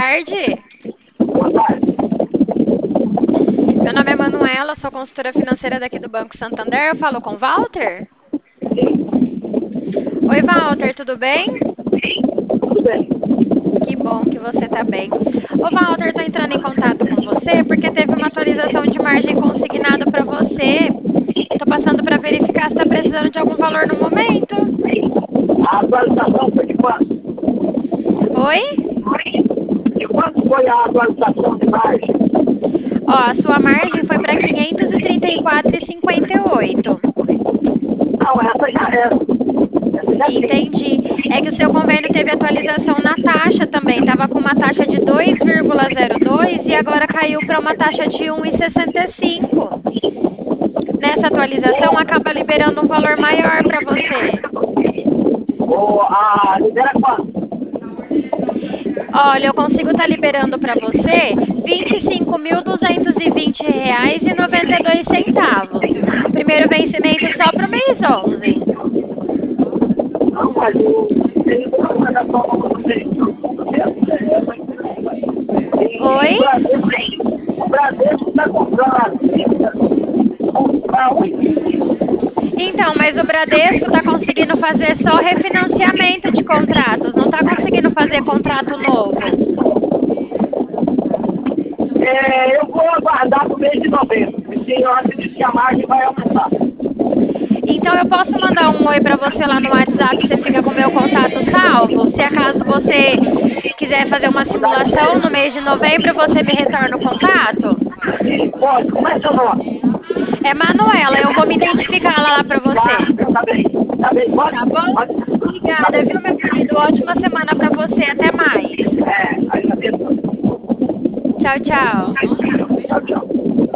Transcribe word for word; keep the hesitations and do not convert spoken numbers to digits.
tarde. Boa tarde. Meu nome é Manuela, sou consultora financeira daqui do Banco Santander. Eu falo com o Walter? Oi, Walter, tudo bem? Tudo bem? Que bom que você está bem. Ô, Walter, estou entrando em contato com você porque teve uma atualização de margem consignada para você. Estou passando para verificar se está precisando de algum valor no momento. A atualização foi de quanto? Oi? De quanto foi a atualização de margem? Ó, a sua margem foi para quinhentos e trinta e quatro vírgula cinquenta e oito. Não, essa já era. Essa já tinha. Entendi. É que o seu convênio teve atualização na taxa também. Estava com uma taxa de dois vírgula zero dois e agora caiu para uma taxa de um vírgula sessenta e cinco. Nessa atualização, acaba liberando um valor maior para você. O, a libera quanto? Olha, eu consigo estar liberando para você vinte e cinco mil duzentos e vinte reais e noventa e dois centavos. Primeiro vencimento só para o mês onze. Não, mas o tem uma atualização para você. Oi? O Bradesco está comprando a dívida para um. Então, mas o Bradesco está conseguindo fazer só refinanciamento de contratos, não está conseguindo fazer contrato novo. É, eu vou aguardar para o mês de novembro, porque eu acredito que a margem vai aumentar. Então eu posso mandar um oi para você lá no WhatsApp, você fica com o meu contato salvo. Se acaso você quiser fazer uma simulação no mês de novembro, você me retorna o contato? Pode, como é seu nome? É Manuela, eu vou me identificar lá, lá para você. Tá, tá bem, tá bem, pode? Tá bom? Pode? Tá Obrigada, bem. viu, meu querido? Ótima semana para você. Até mais. É, aí já tem. Tchau, tchau. Tchau, tchau.